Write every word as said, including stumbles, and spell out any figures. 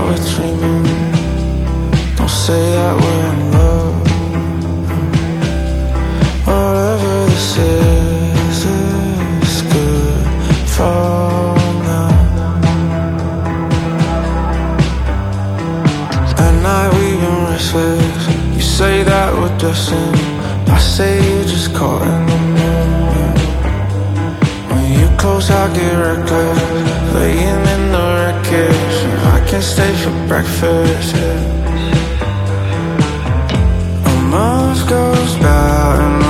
we're dreaming. Don't say that we're in love. Whatever this is, is good for now. At night we've been restless. You say that we're destined. I say you're just caught in the moment. When you close I get reckless, laying in the wreckage. I can't stay for breakfast, yeah. A month goes by and